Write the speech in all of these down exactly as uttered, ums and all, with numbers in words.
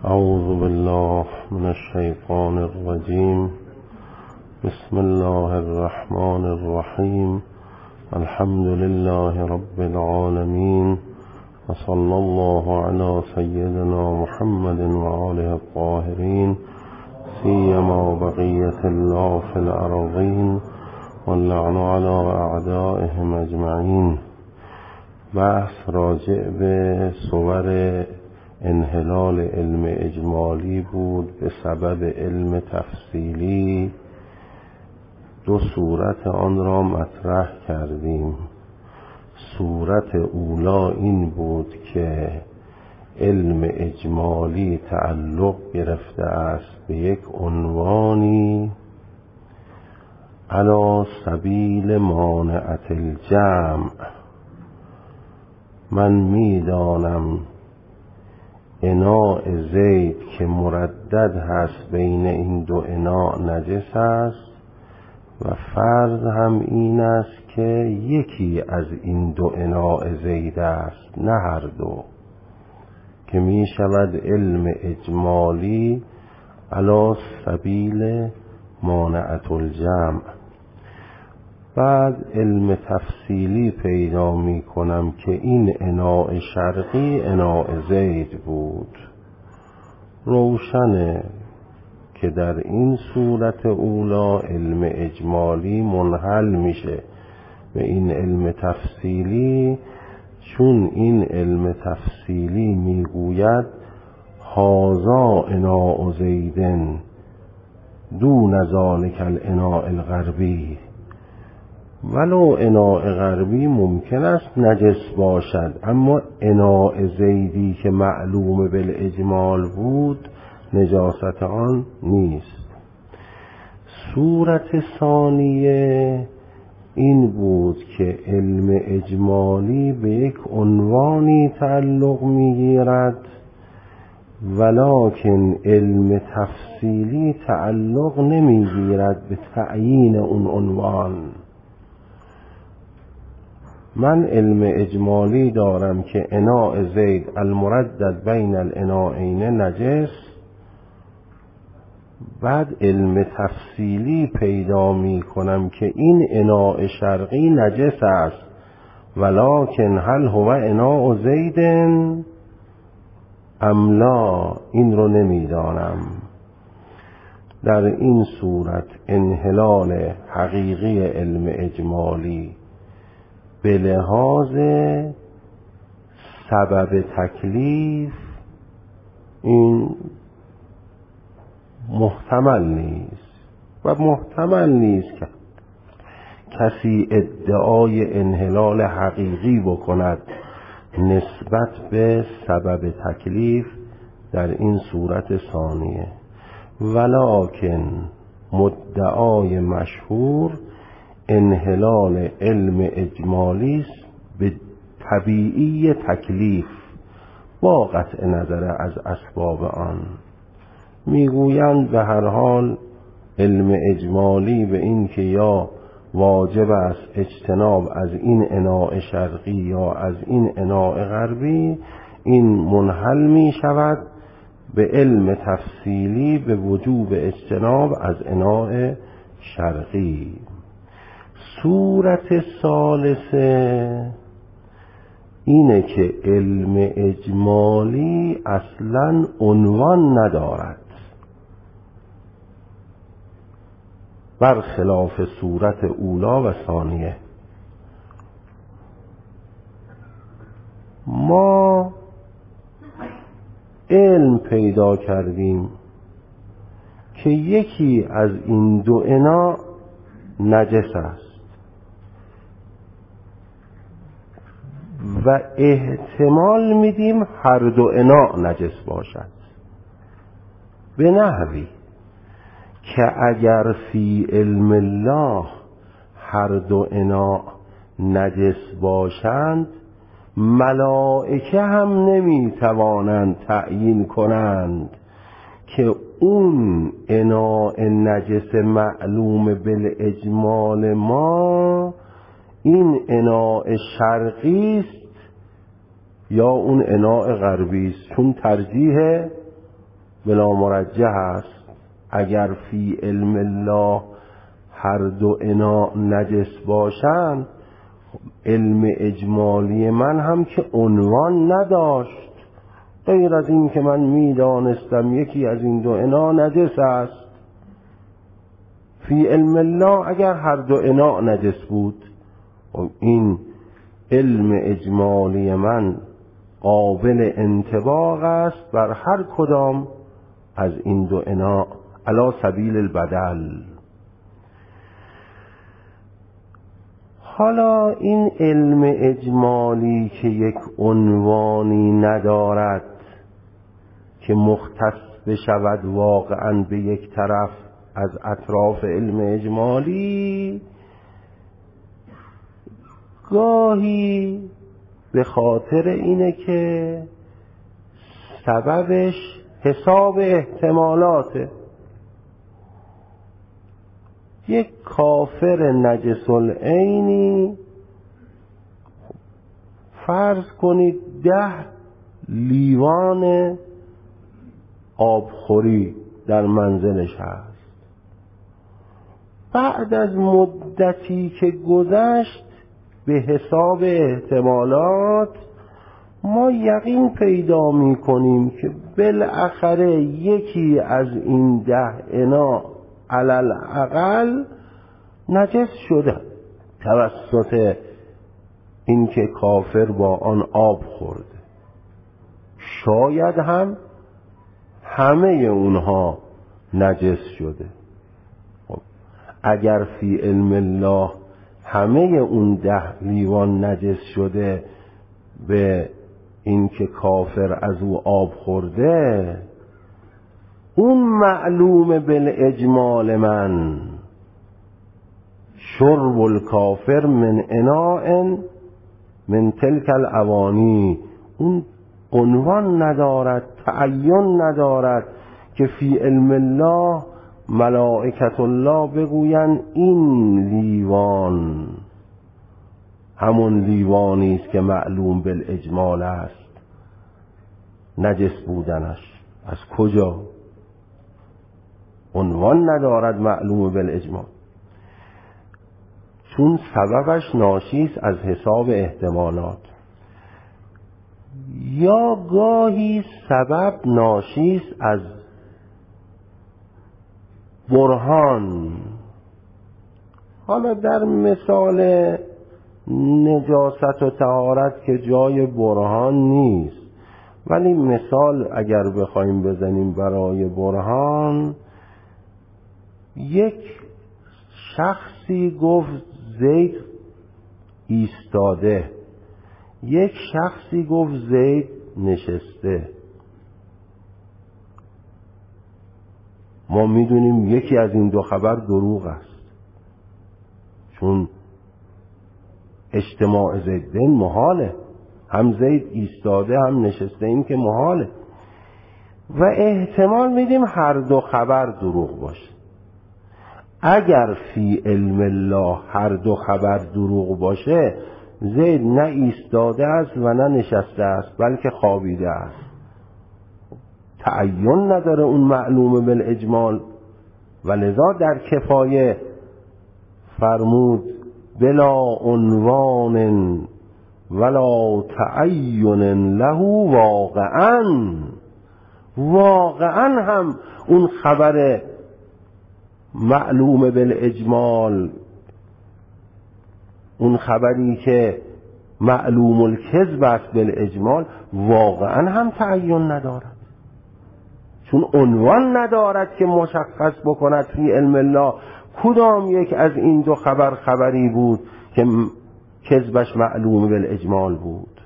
اعوذ بالله من الشیطان الرجیم. بسم الله الرحمن الرحیم. الحمد لله رب العالمین و صلی الله علی سیدنا محمد و آله الطاهرین سیما بقیة الله فی الارضین واللعن علی اعدائهم اجمعین. بحث راجع به صور انحلال علم اجمالی بود به سبب علم تفصیلی. دو صورت آن را مطرح کردیم. صورت اولا این بود که علم اجمالی تعلق گرفته است به یک عنوانی علی سبیل مانعت الجمع. من میدانم اناء زید که مردد هست بین این دو اناء نجس است و فرض هم این است که یکی از این دو اناء زید است نه هر دو، که می شود علم اجمالی علی سبیل مانعت الجمع. بعد علم تفصیلی پیدا می کنم که این اناء شرقی اناء زید بود. روشنه که در این صورت اولا علم اجمالی منحل میشه به این علم تفصیلی، چون این علم تفصیلی میگوید هذا اناء زیدن دون ذلک الاناء الغربی. ولو اناء غربی ممکن است نجس باشد، اما اناء زیدی که معلوم بالاجمال بود نجاست آن نیست. صورت ثانیه این بود که علم اجمالی به یک عنوانی تعلق میگیرد ولکن علم تفصیلی تعلق نمیگیرد به تعیین اون عنوان. من علم اجمالی دارم که اناء زید المردد بین الاناءین نجس. بعد علم تفصیلی پیدا می کنم که این اناء شرقی نجس است ولکن هل هو اناء زید ام لا، این رو نمیدانم. در این صورت انحلال حقیقی علم اجمالی به لحاظ سبب تکلیف این محتمل نیست و محتمل نیست که کسی ادعای انحلال حقیقی بکند نسبت به سبب تکلیف در این صورت ثانیه. ولکن مدعای مشهور انحلال علم اجمالی است به طبیعی تکلیف با قطع نظر از اسباب آن. میگویند به هر حال علم اجمالی به این که یا واجب است اجتناب از این اناء شرقی یا از این اناء غربی، این منحل می شود به علم تفصیلی به وجوب اجتناب از اناء شرقی. صورت ثالثه اینه که علم اجمالی اصلا عنوان ندارد، برخلاف صورت اولا و ثانیه. ما علم پیدا کردیم که یکی از این دو اناء نجس است و احتمال میدیم هر دو اناء نجس باشد، به نحوی که اگر فی علم الله هر دو اناء نجس باشند ملائکه هم نمیتوانند تعیین کنند که اون اناء نجس معلوم بالاجمال ما این اناء شرقی است یا اون اناء غربی است، چون ترجیح بلا مرجح است. اگر فی علم الله هر دو انا نجس باشند، علم اجمالی من هم که عنوان نداشت، غیر از این که من میدانستم یکی از این دو انا نجس است. فی علم الله اگر هر دو انا نجس بود، این علم اجمالی من قابل انطباق است بر هر کدام از این دو انا علی سبیل البدل. حالا این علم اجمالی که یک عنوانی ندارد که مختص بشود واقعا به یک طرف از اطراف علم اجمالی، گاهی به خاطر اینه که سببش حساب احتمالاته. یک کافر نجس العینی فرض کنید ده لیوان آبخوری در منزلش هست. بعد از مدتی که گذشت به حساب احتمالات ما یقین پیدا می کنیم که بالاخره یکی از این ده انا علل اقل نجس شده توسط این که کافر با آن آب خورده. شاید هم همه اونها نجس شده. اگر فی علم الله همه اون ده لیوان نجس شده به این که کافر از او آب خورده، اون معلوم بالاجمال من شرب الکافر من اناء من تلک الاوانی، اون عنوان ندارد، تعین ندارد که فی علم الله ملائکت الله بگوین این لیوان همون لیوانی است که معلوم بالاجمال است نجس بودنش. از کجا؟ عنوان ندارد معلوم بالاجمال، چون سببش ناشی است از حساب احتمالات. یا گاهی سبب ناشی است از برهان. حالا در مثال نجاست و طهارت که جای برهان نیست، ولی مثال اگر بخوایم بزنیم برای برهان، یک شخصی گفت زید ایستاده، یک شخصی گفت زید نشسته. ما میدونیم یکی از این دو خبر دروغ است، چون اجتماع زیدین محاله، هم زید ایستاده هم نشسته، این که محاله. و احتمال میدیم هر دو خبر دروغ باشه. اگر فی علم الله هر دو خبر دروغ باشه، زید نه ایستاده است و نه نشسته است، بلکه خوابیده است. تعین نداره اون معلوم بالاجمال، و لذا در کفایه فرمود بلا عنوان ولا تعین له واقعا. واقعا هم اون خبر معلوم بالاجمال، اون خبری که معلوم الکذب است بالاجمال، واقعا هم تعین ندارد، چون عنوان ندارد که مشخص بکند فی علم الله کدام یک از این دو خبر خبری بود که کذبش معلوم بالاجمال بود.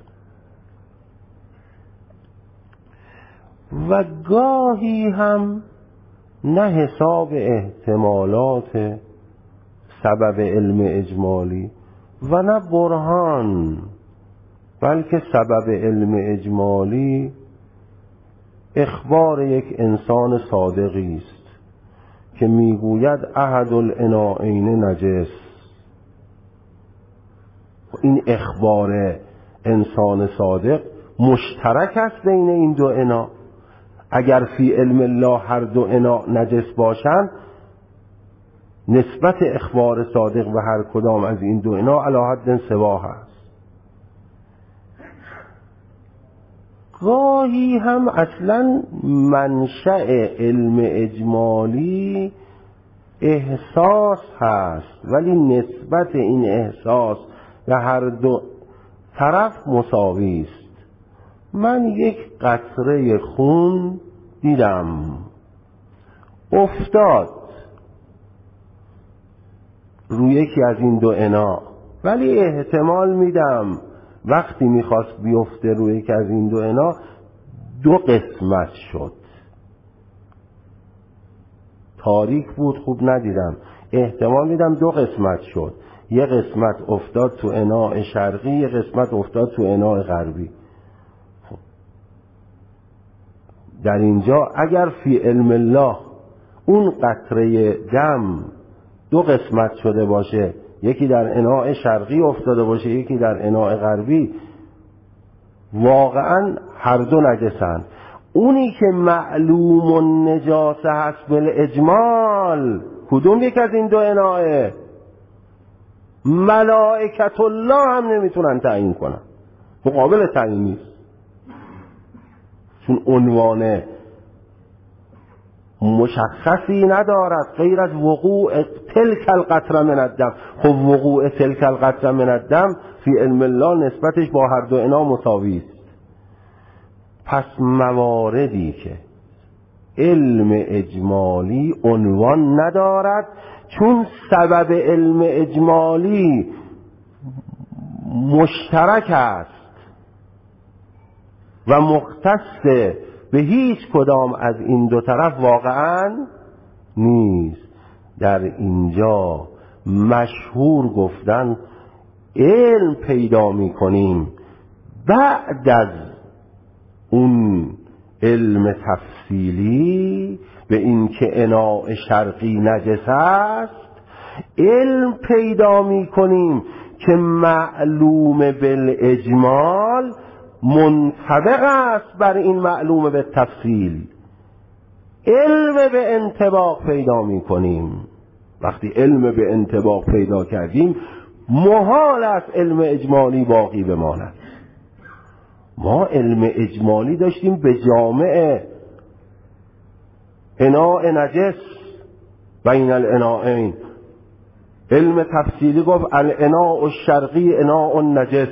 و گاهی هم نه حساب احتمالات سبب علم اجمالی و نه برهان، بلکه سبب علم اجمالی اخبار یک انسان صادقی است که میگوید احد الاناءین نجس. این اخبار انسان صادق مشترک است بین این دو انا. اگر فی علم الله هر دو اناء نجس باشند، نسبت اخبار صادق به هر کدام از این دو اناء علی حد سوا هست. گاهی هم اصلا منشأ علم اجمالی احساس هست، ولی نسبت این احساس به هر دو طرف مساوی است. من یک قطره خون دیدم افتاد روی یکی از این دو اناء، ولی احتمال میدم وقتی میخواست بیفته روی یکی از این دو اناء دو قسمت شد. تاریک بود، خوب ندیدم، احتمال میدم دو قسمت شد. یه قسمت افتاد تو اناء شرقی، یه قسمت افتاد تو اناء غربی. در اینجا اگر فی علم الله اون قطره دم دو قسمت شده باشه، یکی در اناء شرقی افتاده باشه یکی در اناء غربی، واقعا هر دو نجسند. اونی که معلوم النجاسه هست بالاجمال کدوم یک از این دو اناء؟ ملائکت الله هم نمیتونن تعیین کنن، مقابل تعیین نیست، چون عنوان مشخصی ندارد غیر از وقوع تلک القطره من الدم. خب وقوع تلک القطره من الدم فی علم الله نسبتش با هر دو اناء مساوی است. پس مواردی که علم اجمالی عنوان ندارد، چون سبب علم اجمالی مشترک است و مختص به هیچ کدام از این دو طرف واقعا نیست. در اینجا مشهور گفتن علم پیدا می کنیم بعد از اون علم تفصیلی به این که اناء شرقی نجس است، علم پیدا می کنیم که معلوم بالاجمال منطبق است بر این معلوم به تفصیل. علم به انطباق پیدا می کنیم. وقتی علم به انطباق پیدا کردیم محال است علم اجمالی باقی بماند. ما علم اجمالی داشتیم به جامع اناء نجس بین الاناءین، علم تفصیلی گفت الاناء الشرقی اناء نجس.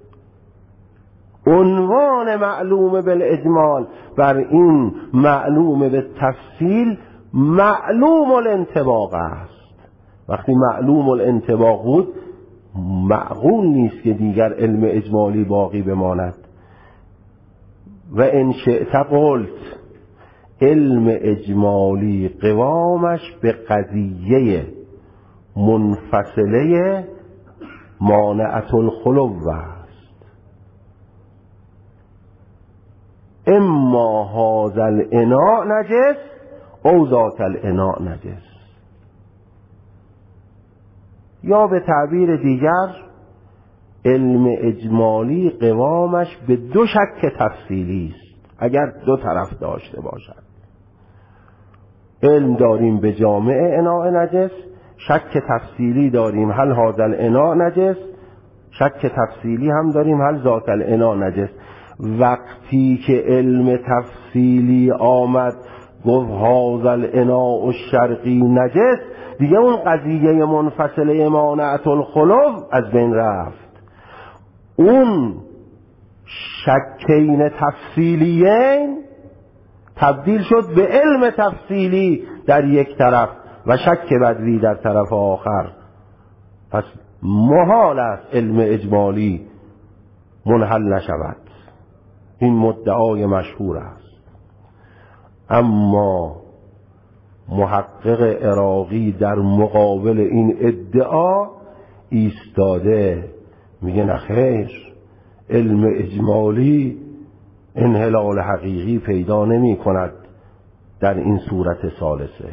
عنوان معلوم بالاجمال بر این معلوم به تفصیل معلوم الانطباق است. وقتی معلوم الانطباق بود معقول نیست که دیگر علم اجمالی باقی بماند. و ان شئت قلت علم اجمالی قوامش به قضیه منفصله مانعة الخلو است. اما هذا الاناء نجس او ذات الاناء نجس. یا به تعبیر دیگر علم اجمالی قوامش به دو شک تفصیلی است اگر دو طرف داشته باشد. علم داریم به جامع اناء نجس، شک تفصیلی داریم هل هذا الاناء نجس، شک تفصیلی هم داریم هل ذات الاناء نجس. وقتی که علم تفصیلی آمد گفت هذا الاناء الشرقی نجس، دیگه اون قضیه منفصله مانعة الخلو از بین رفت. اون شکین تفصیلیین تبدیل شد به علم تفصیلی در یک طرف و شک بدوی در طرف آخر. پس محال است علم اجمالی منحل نشود. این مدعای مشهور است. اما محقق عراقی در مقابل این ادعا ایستاده، میگه نخیر، علم اجمالی انحلال حقیقی پیدا نمی کند در این صورت ثالثه.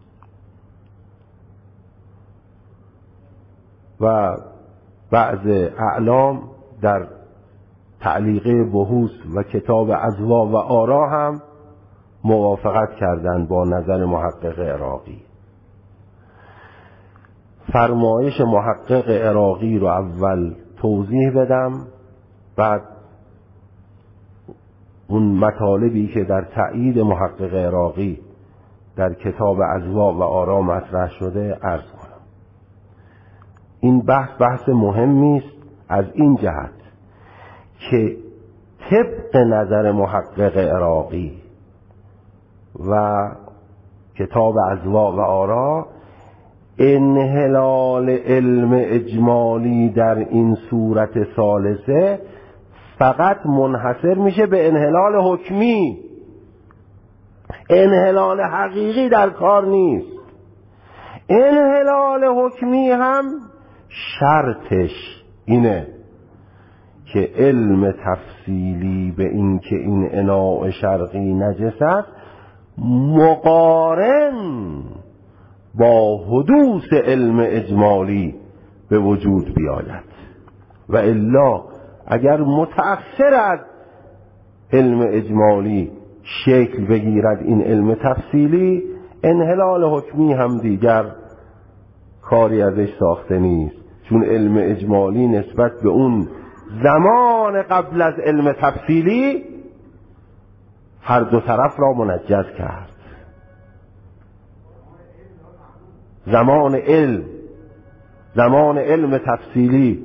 و بعض اعلام در تعلیقه بحوث و کتاب اضواء و آرا هم موافقت کردند با نظر محقق عراقی. فرمایش محقق عراقی رو اول توضیح بدم، بعد اون مطالبی که در تأیید محقق عراقی در کتاب اضواء و آرا مطرح شده عرض کنم. این بحث بحث مهمی است از این جهت که طبق نظر محقق عراقی و کتاب اضواء و آرا انحلال علم اجمالی در این صورت ثالثه فقط منحصر میشه به انحلال حکمی، انحلال حقیقی در کار نیست. انحلال حکمی هم شرطش اینه که علم تفصیلی به این که این اناء شرقی نجس است مقارن با حدوث علم اجمالی به وجود بیاید، و الا اگر متأخر از علم اجمالی شکل بگیرد این علم تفصیلی، انحلال حکمی هم دیگر کاری ازش ساخته نیست، چون علم اجمالی نسبت به اون زمان قبل از علم تفصیلی هر دو طرف را منجز کرد. زمان علم زمان علم تفصیلی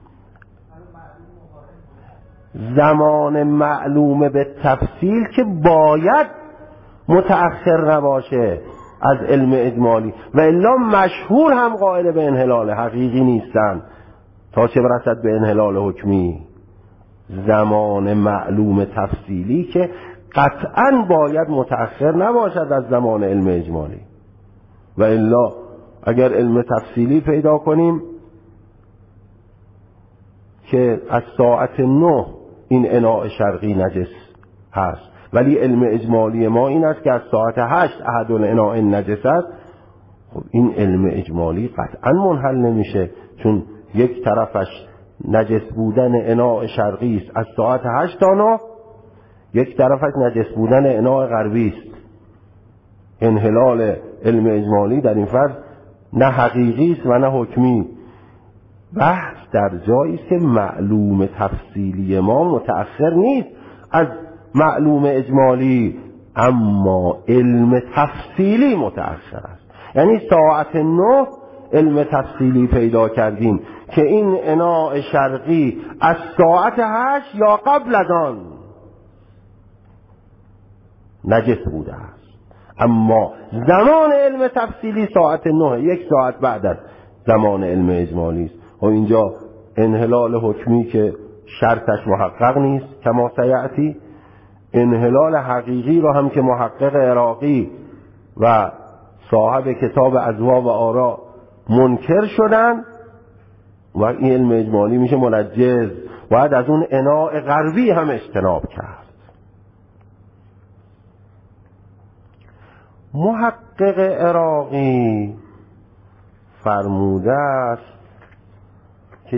زمان معلوم به تفصیل که باید متأخر نباشه از علم اجمالی، و الا مشهور هم قائل به انحلال حقیقی نیستن تا چه برسد به انحلال حکمی. زمان معلوم تفصیلی که قطعا باید متأخر نباشد از زمان علم اجمالی، و الا اگر علم تفصیلی پیدا کنیم که از ساعت نه این اناء شرقی نجس هست، ولی علم اجمالی ما این است که از ساعت هشت احد الاناء نجس است، خب این علم اجمالی قطعا منحل نمیشه، چون یک طرفش نجس بودن اناء شرقی است از ساعت هشت تا نه، یک طرفش نجس بودن اناء غربی است. انحلال علم اجمالی در این فرض نه حقیقی است و نه حکمی. بحث در جایی است که معلوم تفصیلی ما متأخر نیست از معلوم اجمالی، اما علم تفصیلی متأخر است. یعنی ساعت نه علم تفصیلی پیدا کردیم که این اناء شرقی از ساعت هشت یا قبل از آن نجس بوده است، اما زمان علم تفصیلی ساعت نه، یک ساعت بعد از زمان علم اجمالی است. و اینجا انحلال حکمی که شرطش محقق نیست کما سیأتی، انحلال حقیقی را هم که محقق عراقی و صاحب کتاب اضواء و آرا منکر شدن، و این علم اجمالی میشه منجز، باید از اون اناء غربی هم اجتناب کرد. محقق عراقی فرموده است که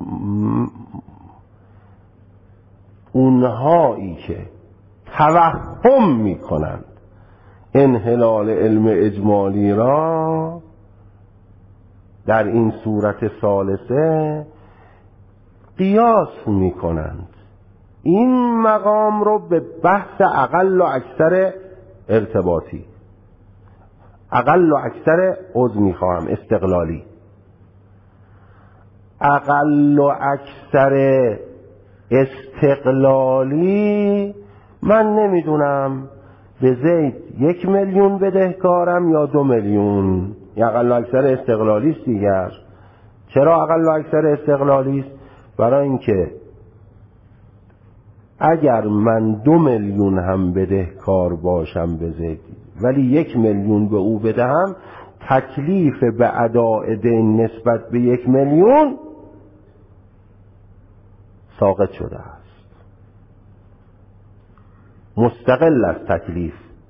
اونهایی که توهم میکنند انحلال علم اجمالی را در این صورت ثالثه قیاس میکنند این مقام رو به بحث اقل و اکثر ارتباطی، اقل و اکثر عضو میخواهم استقلالی، اقل و اکثر استقلالی من نمیدونم به زید یک میلیون بدهکارم یا دو میلیون، یا اقل و اکثر استقلالی است دیگر. چرا اقل و اکثر استقلالی است؟ برای اینکه اگر من دو میلیون هم بدهکار باشم به زید ولی یک میلیون به او بدهم، تکلیف به اداء دین نسبت به یک میلیون ساقط شده است، مستقل از تکلیف.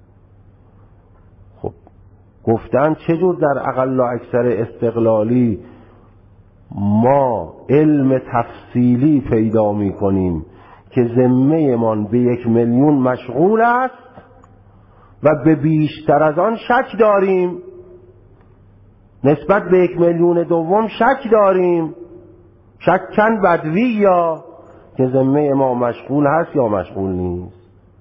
خب گفتن چجور در اقل و اکثر استقلالی ما علم تفصیلی پیدا می کنیم که ذمه من به یک میلیون مشغول است و به بیشتر از آن شک داریم. نسبت به یک میلیون دوم شک داریم. شکن بدوی یا که ذمه ما مشغول هست یا مشغول نیست.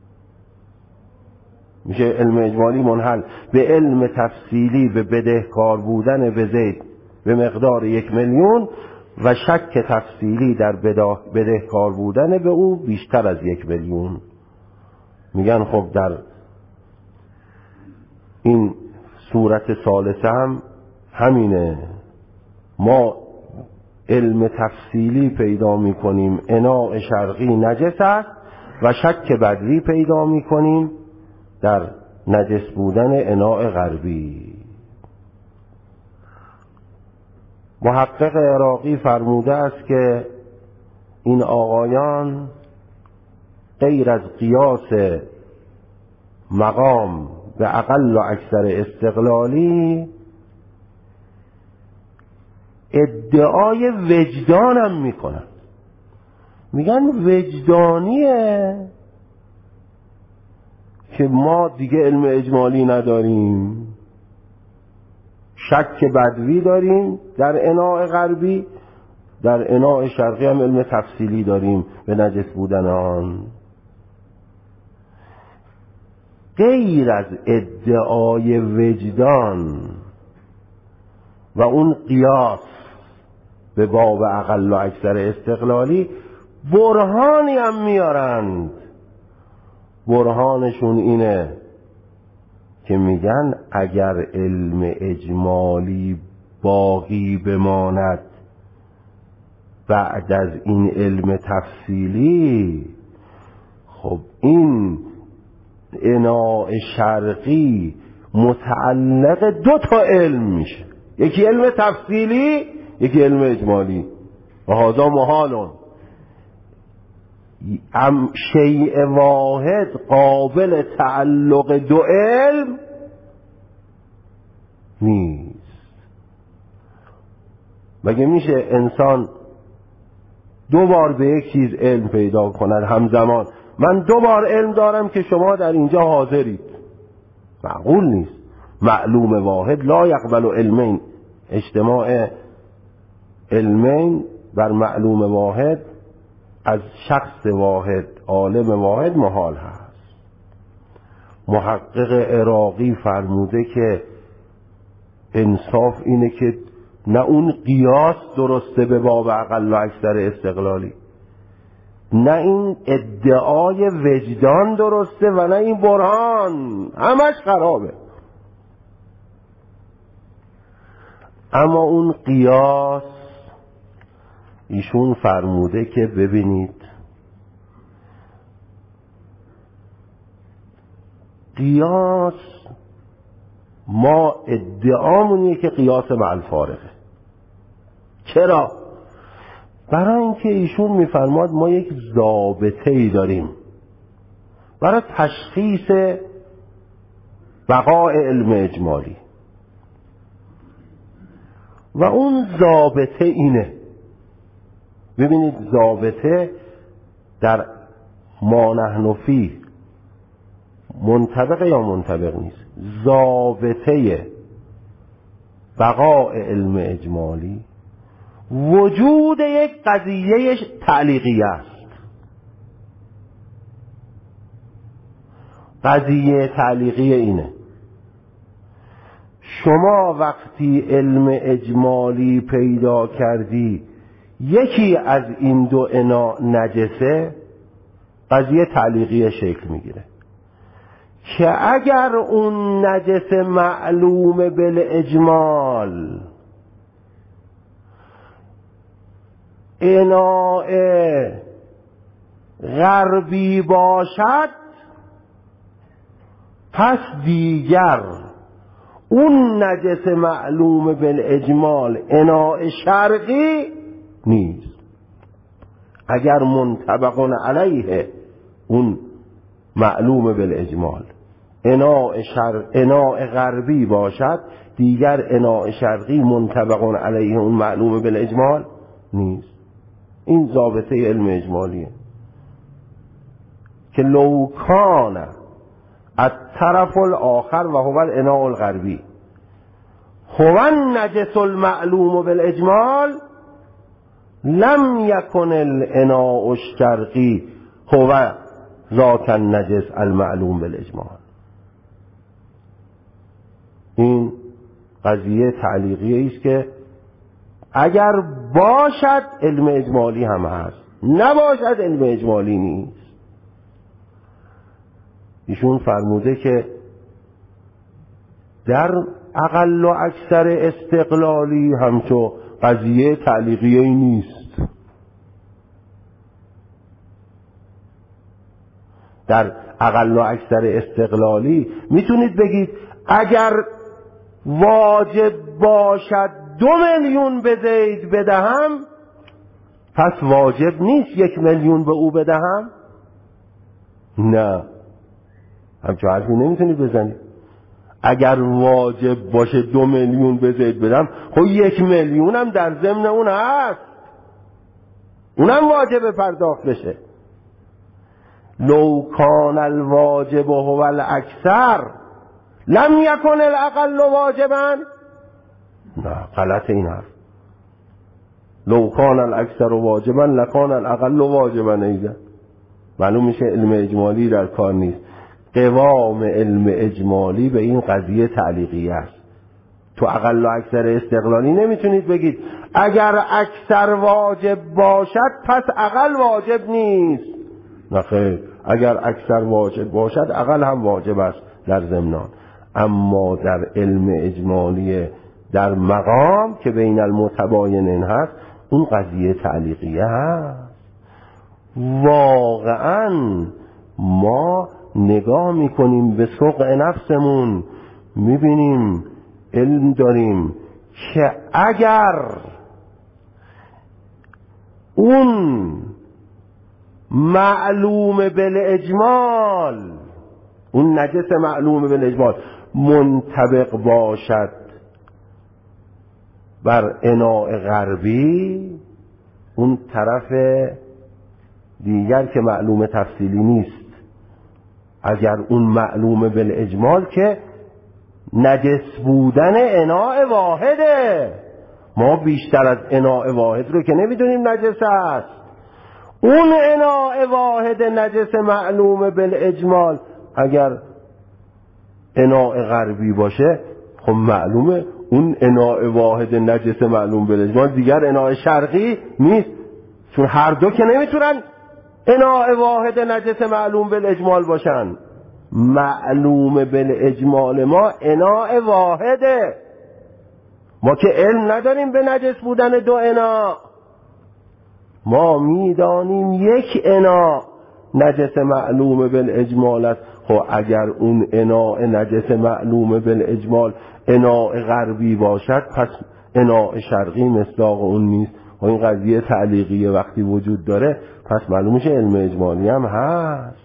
میشه علم اجمالی منحل به علم تفصیلی به بدهکار بودن به زید به مقدار یک میلیون و شک تفصیلی در بدهکار بودن به او بیشتر از یک میلیون. میگن خب در این صورت ثالثه هم همینه. ما علم تفصیلی پیدا میکنیم اناء شرقی نجس است و شک بدوی پیدا میکنیم در نجس بودن اناء غربی. محقق عراقی فرموده است که این آقایان غیر از قیاس مقام به اقل و اکثر استقلالی ادعای وجدانم میکنن. میگن وجدانیه که ما دیگه علم اجمالی نداریم، شک بدوی داریم در اناء غربی، در اناء شرقی هم علم تفصیلی داریم به نجس بودن آن. غیر از ادعای وجدان و اون قیاس به باب اقل و اکثر استقلالی برهانی هم میارند. برهانشون اینه که میگن اگر علم اجمالی باقی بماند بعد از این علم تفصیلی، خب این اناء شرقی متعلق دو تا علم میشه، یکی علم تفصیلی یکی علم اجمالی. و هذا محالون، ام شیء واحد قابل تعلق دو علم نیست. مگه میشه انسان دو بار به یک چیز علم پیدا کند همزمان؟ من دو بار علم دارم که شما در اینجا حاضرید، معقول نیست. معلوم واحد لا یقبل علمین، اجتماع علمین بر معلوم واحد از شخص واحد عالم واحد محال هست. محقق عراقی فرموده که انصاف اینه که نه اون قیاس درسته به باب اقل و اکثر استقلالی، نه این ادعای وجدان درسته و نه این برهان، همش خرابه. اما اون قیاس ایشون فرموده که ببینید قیاس ما ادعامونیه که قیاس مع الفارقه. چرا؟ برای اینکه ایشون میفرماد ما یک ضابطه ای داریم برای تشخیص بقاء علم اجمالی و اون ضابطه اینه. ببینید ضابطه در ما نحن فیه منطبق یا منطبق نیست. ضابطه بقاء علم اجمالی وجود یک قضیه تعلیقیه است. قضیه تعلیقیه اینه شما وقتی علم اجمالی پیدا کردی یکی از این دو اناء نجسه، قضیه تعلیقیه شکل میگیره که اگر اون نجس معلوم بالاجمال اناء غربی باشد، پس دیگر اون نجس معلوم بالاجمال اناء شرقی نیست. اگر منطبق علیه اون معلوم بالاجمال اناء شر اناء غربی باشد، دیگر اناء شرقی منطبق علیه اون معلوم بالاجمال نیست. این ضابطه علم اجمالیه که لو کان الطرف الاخر و هو الاناء الغربی هو النجس المعلوم بالاجمال لم یکن الاناء الشرقی هو ذاک النجس المعلوم بالاجمال. این قضیه تعلیقیه است که اگر باشد علم اجمالی هم هست، نباشد علم اجمالی نیست. ایشون فرموده که در اقل و اکثر استقلالی همچو قضیه تعلیقیه نیست. در اقل و اکثر استقلالی میتونید بگید اگر واجب باشد دو میلیون به زید بدهم پس واجب نیست یک میلیون به او بدهم؟ نه، همچون حرفی نمیتونید بزنید. اگر واجب باشه دو میلیون به زید بدم، خب یک میلیون هم در ضمن اون هست، اونم واجب پرداخت بشه. لو کان الواجب هو الاکثر لم یکن الاقل واجبا. نه، غلط این حرف. لو کان الاکثر واجبا لکان الاقل واجبا. ایضا معلوم میشه علم اجمالی در کار نیست. قوام علم اجمالی به این قضیه تعلیقیه است. تو اقل و اکثر استقلالی نمیتونید بگید اگر اکثر واجب باشد پس اقل واجب نیست. نه خیر، اگر اکثر واجب باشد اقل هم واجب است در ضمنان. اما در علم اجمالی در مقام که بین المتباینین هست اون قضیه تعلیقیه هست. واقعا ما نگاه میکنیم به سوق نفسمون، میبینیم علم داریم که اگر اون معلوم بالاجمال، اون نجس معلوم بالاجمال منطبق باشد بر اناء غربی، اون طرف دیگر که معلوم تفصیلی نیست، اگر اون معلوم بالاجمال که نجس بودن اناء واحده، ما بیشتر از اناء واحد رو که نمیدونیم نجس است. اون اناء واحد نجس معلوم بالاجمال اگر اناء غربی باشه، خب معلومه اون اناء واحد نجس معلوم بالاجمال دیگر اناء شرقی نیست، چون هر دو که نمیتونن اناء واحد نجس معلوم بالاجمال باشن. معلوم بالاجمال ما اناء واحده، ما که علم نداریم به نجس بودن دو اناء، ما میدانیم یک اناء نجس معلوم بالاجمال است. خب اگر اون اناء نجس معلوم بالاجمال اناء غربی باشد پس اناء شرقی مصداق اون نیست. و این قضیه تعلیقیه وقتی وجود داره پس معلوم میشه علم اجمالی هم هست.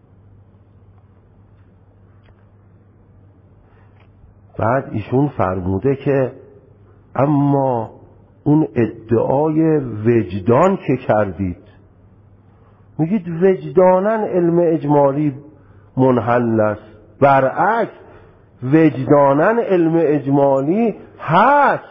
بعد ایشون فرموده که اما اون ادعای وجدان که کردید، میگید وجدانن علم اجمالی منحل است. برعکس وجدانن علم اجمالی هست،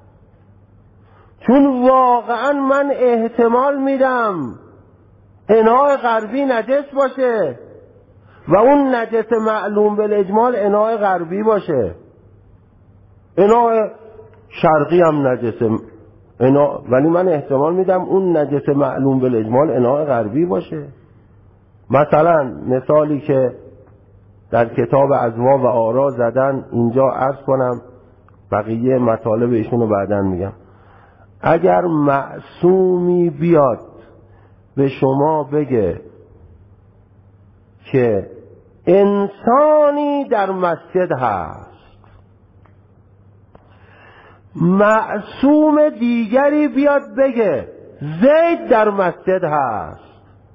چون واقعا من احتمال میدم اناء غربی نجس باشه و اون نجس معلوم بالاجمال اناء غربی باشه، اناء شرقی هم نجسه اناء، ولی من احتمال میدم اون نجس معلوم بالاجمال اناء غربی باشه. مثلا مثالی که در کتاب ازوا و آرا زدن اینجا عرض کنم، بقیه مطالب ایشونو بعداً میگم. اگر معصومی بیاد به شما بگه که انسانی در مسجد هست، معصوم دیگری بیاد بگه زید در مسجد هست،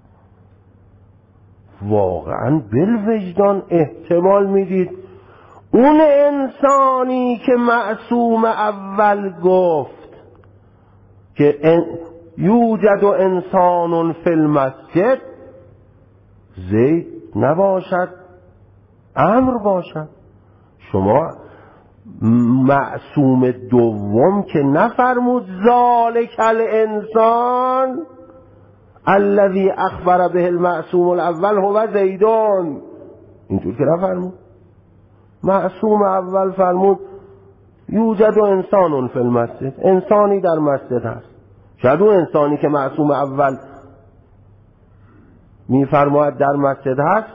واقعا بالوجدان احتمال میدید اون انسانی که معصوم اول گفت که یوجد انسان فی المسجد زید نباشد امر باشد. شما معصوم دوم که نفرمود ذالک الانسان الذی اخبر به المعصوم الاول هو زیدون، اینطور که نفرمود. معصوم اول فرمود یوجد انسان فی المسجد، انسانی در مسجد هست. شاید اون انسانی که معصوم اول میفرماید در مسجد هست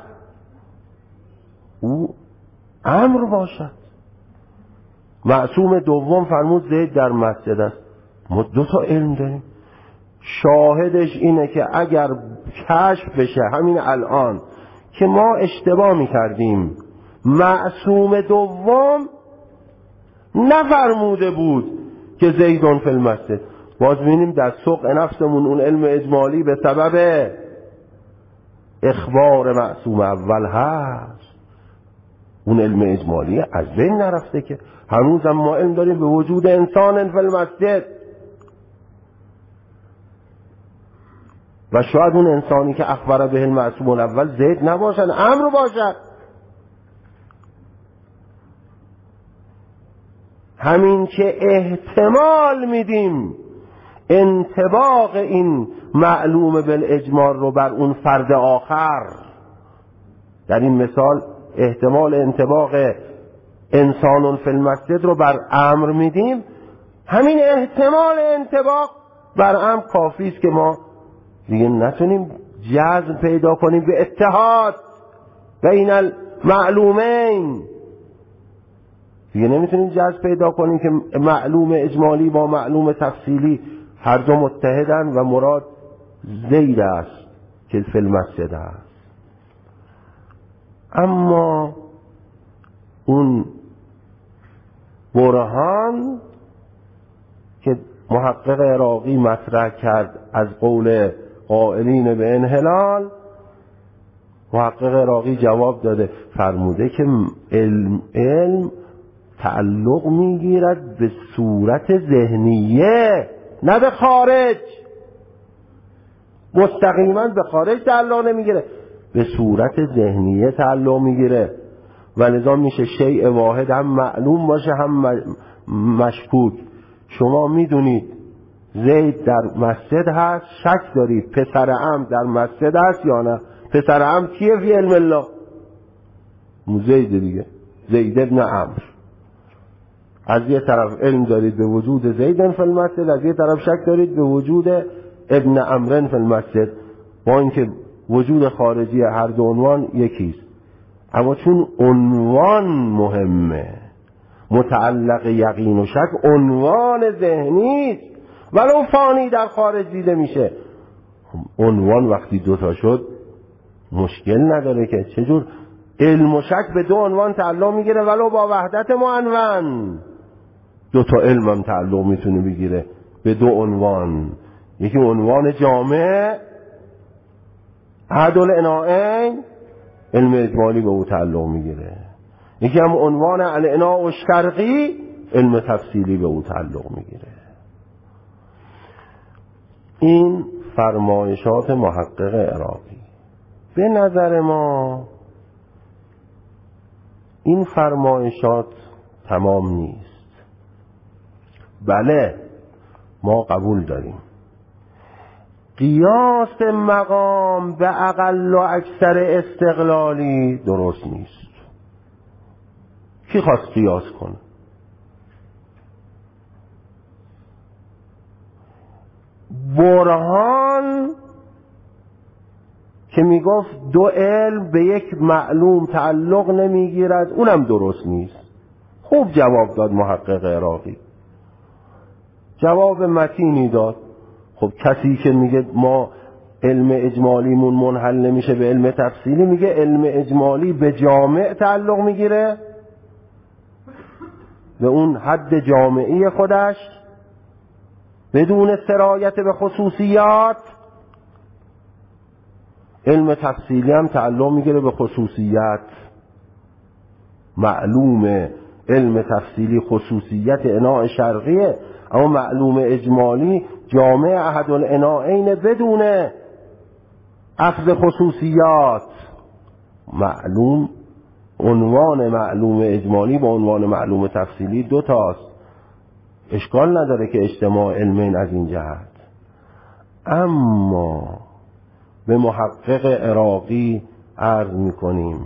او امر باشد. معصوم دوم فرمود زید در مسجد است. ما دو تا علم داریم. شاهدش اینه که اگر کشف بشه همین الان که ما اشتباه میکردیم، معصوم دوم نفرموده بود که زیدون فی المسجد، باز ببینیم در سوق نفسمون اون علم اجمالی به سبب اخبار معصوم اول هست. اون علم اجمالی از بین نرفته که هنوز هم ما علم داریم به وجود انسان فی المسجد و شاید اون انسانی که اخبر به المعصوم الاول زید نباشد، امر باشد. همین که احتمال میدیم انطباق این معلوم بالاجمال رو بر اون فرد آخر، در این مثال احتمال انطباق انسان فی المسجد رو بر امر میدیم، همین احتمال انطباق بر امر کافی است که ما دیگه نتونیم جزم پیدا کنیم به اتحاد بین المعلومین. دیگه نمیتونیم جزم پیدا کنیم که معلوم اجمالی با معلوم تفصیلی هر دو متحدن و مراد زید است که فی المسجد است. اما اون برهان که محقق عراقی مطرح کرد از قول قائلین به انحلال، محقق عراقی جواب داده، فرموده که علم علم تعلق میگیرد به صورت ذهنیه نه به خارج. مستقیما به خارج تعلق نمیگیره، به صورت ذهنیه تعلق میگیره و لذا میشه شیء واحد هم معلوم باشه هم مشکوک. شما میدونید زید در مسجد هست، شک دارید پسر عم در مسجد هست یا نه. پسر عم کیه فی علم الله؟ زید دیگه، زید ابن عمرو. از یه طرف علم دارید به وجود زید فی المسجد، از یه طرف شک دارید به وجود ابن عمرو فی المسجد، با اینکه وجود خارجی هر دو عنوان یکیست. اما چون عنوان مهمه، متعلق یقین و شک عنوان ذهنی است، ولو فانی در خارج دیده میشه. عنوان وقتی دوتا شد مشکل نداره که چجور علم و شک به دو عنوان تعلق میگیره ولو با وحدت معنون. دو تا علم هم تعلق میتونه بگیره به دو عنوان. یکی عنوان جامع عدل اناعین، علم اجمالی به او تعلق میگیره. یکی هم عنوان الاناع و شرقی، علم تفصیلی به او تعلق میگیره. این فرمایشات محقق عراقی. به نظر ما این فرمایشات تمام نیست. بله ما قبول داریم قیاس مقام به اقل و اکثر استقلالی درست نیست. کی خواست قیاس کنه؟ برهان که میگفت دو علم به یک معلوم تعلق نمیگیرد، اونم درست نیست. خوب جواب داد محقق عراقی، جواب متینی داد. خب کسی که میگه ما علم اجمالیمون منحل نمیشه به علم تفصیلی، میگه علم اجمالی به جامع تعلق میگیره، به اون حد جامعی خودش بدون سرایت به خصوصیات. علم تفصیلی هم تعلق میگیره به خصوصیت. معلوم علم تفصیلی خصوصیت اناع شرقیه، اما معلوم اجمالی جامع احد الاناعین بدون اخذ خصوصیات. معلوم عنوان معلوم اجمالی با عنوان معلوم تفصیلی دو تاست، اشکال نداره که اجتماع علمین از این جهت. اما به محقق عراقی عرض میکنیم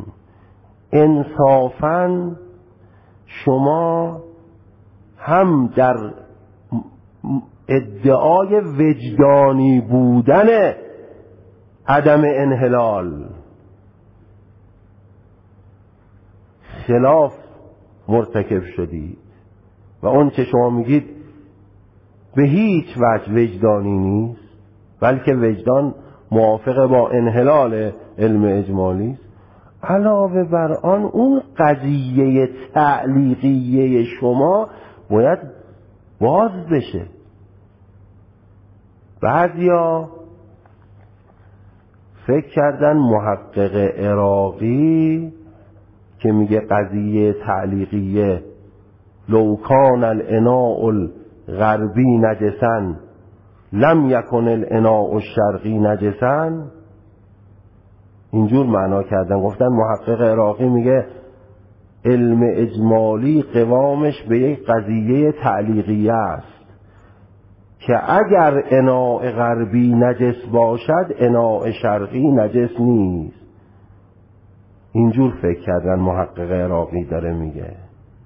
انصافاً شما هم در ادعای وجدانی بودن عدم انحلال خلاف مرتکب شدید و اون که شما میگید به هیچ وجه وجدانی نیست، بلکه وجدان موافق با انحلال علم اجمالی است. علاوه بر آن اون قضیه تعلیقیه شما باید باز بشه. بعضیا فکر کردن محقق عراقی که میگه قضیه تعلیقیه لو کان الاناء الغربی نجسا لم یکن الاناء الشرقی نجسا، اینجور معنا کردن. گفتن محقق عراقی میگه علم اجمالی قوامش به یک قضیه تعلیقیه است که اگر اناء غربی نجس باشد اناء شرقی نجس نیست. اینجور فکر کردن محقق عراقی داره میگه.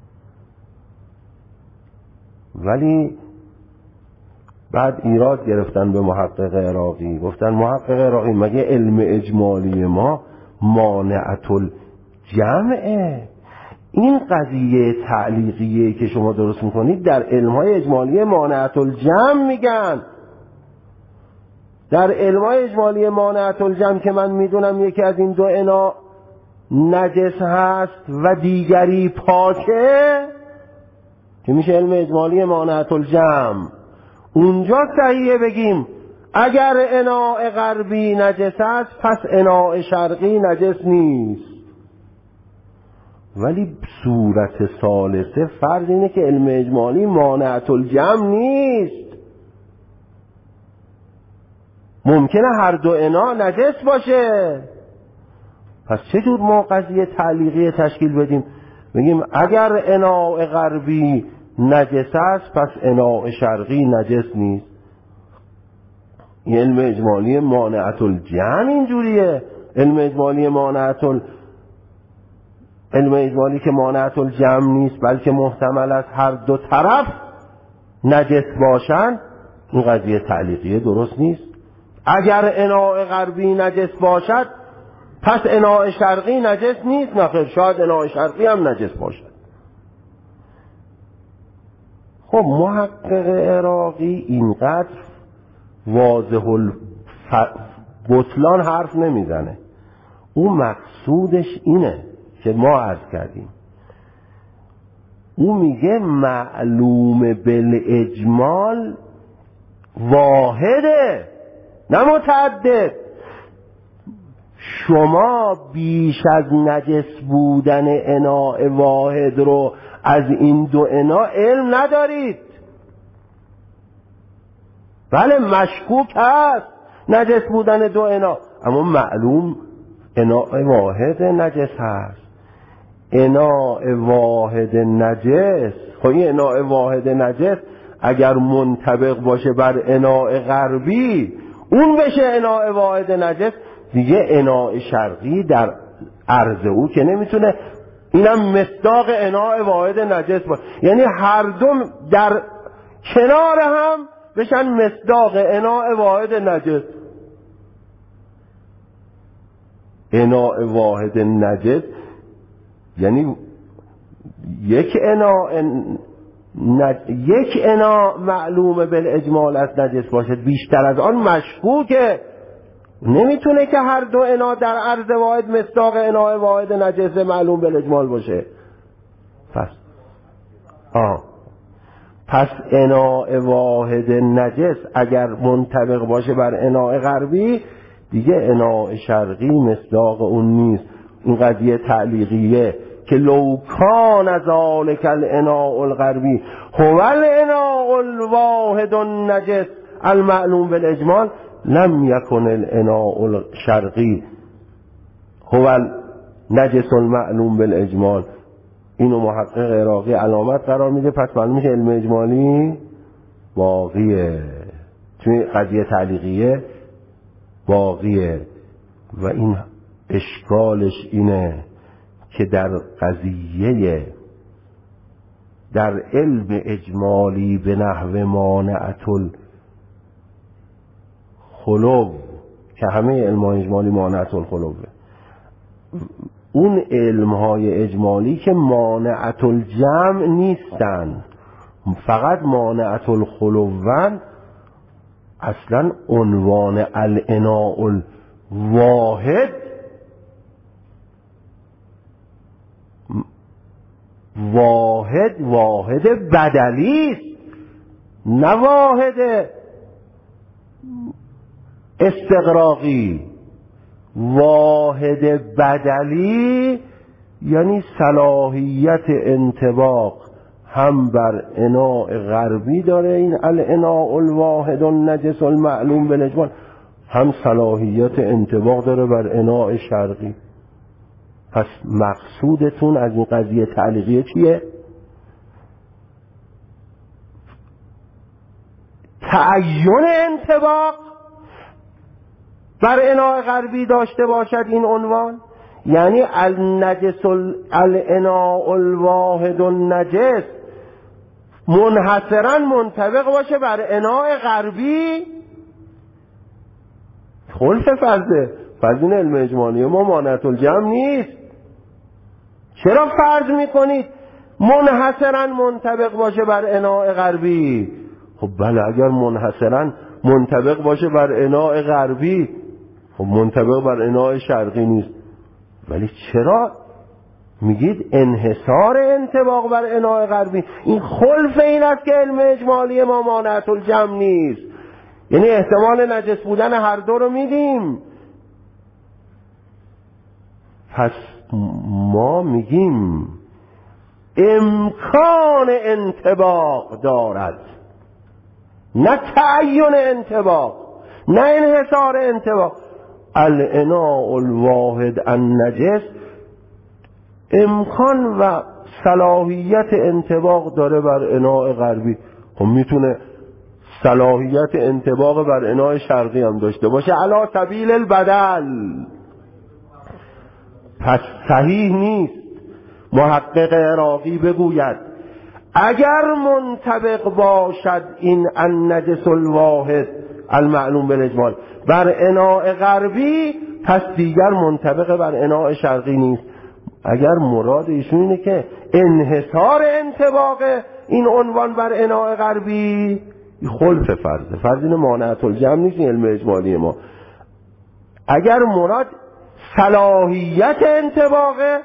ولی بعد ایراد گرفتن به محقق عراقی، گفتن محقق عراقی مگه علم اجمالی ما مانعت الجمعه؟ این قضیه تعلیقیه که شما درست میکنید در علمهای اجمالی مانعت الجمع میگن. در علمهای اجمالی مانعت الجمع که من میدونم یکی از این دو انا نجس هست و دیگری پاکه که میشه علم اجمالی مانعت الجمع، اونجا صحیحه بگیم اگر اناء غربی نجس است پس اناء شرقی نجس نیست. ولی صورت ثالثه فرض اینه که علم اجمالی مانعت الجمع نیست، ممکنه هر دو انا نجس باشه. پس چجور ما قضیه تعلیقی تشکیل بدیم؟ بگیم اگر اناء غربی نجس است پس اناء شرقی نجس نیست. این علم اجمالی مانعت الجمع اینجوریه. علم اجمالی مانعت ال... علم اجمالی که مانعت الجمع نیست بلکه محتمل است هر دو طرف نجس باشن، این قضیه تعلیقیه درست نیست. اگر اناء غربی نجس باشد پس اناء شرقی نجس نیست. نخیر، شاید اناء شرقی هم نجس باشد. خب محقق عراقی اینقدر واضح البطلان حرف نمیزنه. اون مقصودش اینه که ما عرض کردیم، اون میگه معلوم بالاجمال واحده نه متعدد. شما بیش از نجس بودن اناء واحد رو از این دو انا علم ندارید. بله مشکوک هست نجس بودن دو انا، اما معلوم اناء واحد نجس هست. اناء واحد نجس، خب این اناء واحد نجس اگر منطبق باشه بر اناء غربی اون بشه اناء واحد نجس، دیگه اناء شرقی در عرض او که نمیتونه اینم مصداق اناء واحد نجس باشه. یعنی هر دو در کنار هم بشن مصداق اناء واحد نجس. اناء واحد نجس یعنی یک اناء نج... یک اناء معلومه بالاجمال از نجس باشد، بیشتر از آن مشکوکه. نمیتونه که هر دو انا در عرض واحد مصداق اناء واحد نجس معلوم بالاجمال باشه. پس آه. پس اناء واحد نجس اگر منطبق باشه بر اناء غربی دیگه اناء شرقی مصداق اون نیست. این قضیه تعلیقیه که لو کان ذالک الاناء الغربی هو الاناء الواحد النجس المعلوم بالاجمال لم یکن الاناء الشرقی هو نجس المعلوم بالاجمال. اینو محقق عراقی علامت قرار میده، پس معلوم میشه علم اجمالی باقیه، توی قضیه تعلیقیه باقیه. و این اشکالش اینه که در قضیه در علم اجمالی به نحو مانعت الخلو که همه علم اجمالی مانعت الخلوه، اون علم های اجمالی که مانعت الجمع نیستن فقط مانعت الخلوان، اصلا عنوان الاناء الواحد واحد واحد بدلی است، نه واحد استغراقی. واحد بدلی یعنی صلاحیت انطباق هم بر اناء غربی داره این الاناء الواحد النجس المعلوم بالاجمال، هم صلاحیت انطباق داره بر اناء شرقی. پس مقصودتون از این قضیه تعلیقیه چیه؟ تعین انطباق بر اناء غربی داشته باشد این عنوان، یعنی النجس الاناء الواحد النجس منحصرا منطبق باشه بر اناء غربی. خلف فرضه، فرض این علم اجمالی ما مانعت الجمع نیست. چرا فرض میکنید منحصرا منطبق باشه بر اناء غربی؟ خب بله، اگر منحصرا منطبق باشه بر اناء غربی خب منطبق بر اناء شرقی نیست. ولی چرا میگید انحصار انطباق بر اناء غربی؟ این خلف این است که علم اجمالی ما مانعت الجمع نیست، یعنی احتمال نجس بودن هر دو رو میدیم. پس ما میگیم امکان انطباق دارد، نه تعین انطباق، نه انحصار انطباق. الاناء الواحد النجس امکان و صلاحیت انطباق داره بر اناء غربی. خب میتونه صلاحیت انطباق بر اناء شرقی هم داشته باشه علی سبیل البدل. پس صحیح نیست محقق عراقی بگوید اگر منطبق باشد این النجس الواحد المعلوم بالاجمال بر اناء غربی، پس دیگر منطبق بر اناء شرقی نیست. اگر مراد ایشون اینه که انحصار انطباق این عنوان بر اناء غربی خلف فرضه، فرض این مانعت الجمع نیست این علم اجمالی ما. اگر مراد صلاحیت انطباقه،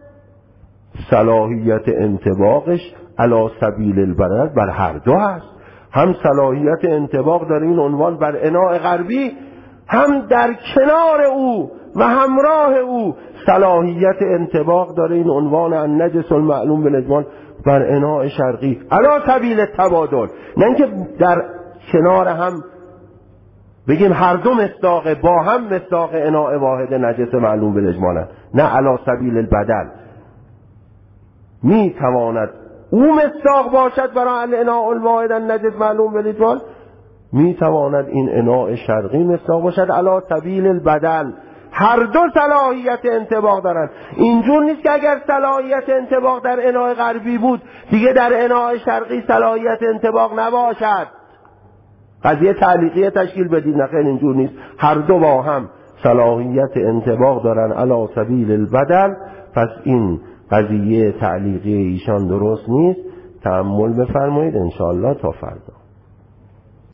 صلاحیت انطباقش علی سبیل البدل بر هر دو هست، هم صلاحیت انطباق داره این عنوان بر اناء غربی، هم در کنار او و همراه او صلاحیت انطباق داره این عنوان النجس المعلوم بالاجمال بر اناء شرقی علی سبیل التبادل. نه اینکه در کنار هم بگیم هر دو مصداق با هم مصداق اناء واحد نجس معلوم بالاجمال، نه علی سبیل البدل. می تواند او مصداق باشد برای الاناء الواحد النجس معلوم بالاجمال، می تواند این اناء شرقی مصداق باشد علی سبیل البدل. هر دو صلاحیت انطباق دارن. اینجور نیست که اگر صلاحیت انطباق در اناء غربی بود دیگه در اناء شرقی صلاحیت انطباق نباشد، قضیه تعلیقیه تشکیل بدید. نه خیر، اینجور نیست، هر دو با هم صلاحیت انطباق دارن علی سبیل البدل. پس این قضیه تعلیقی ایشان درست نیست. تأمل بفرمایید انشاءالله تا فردا.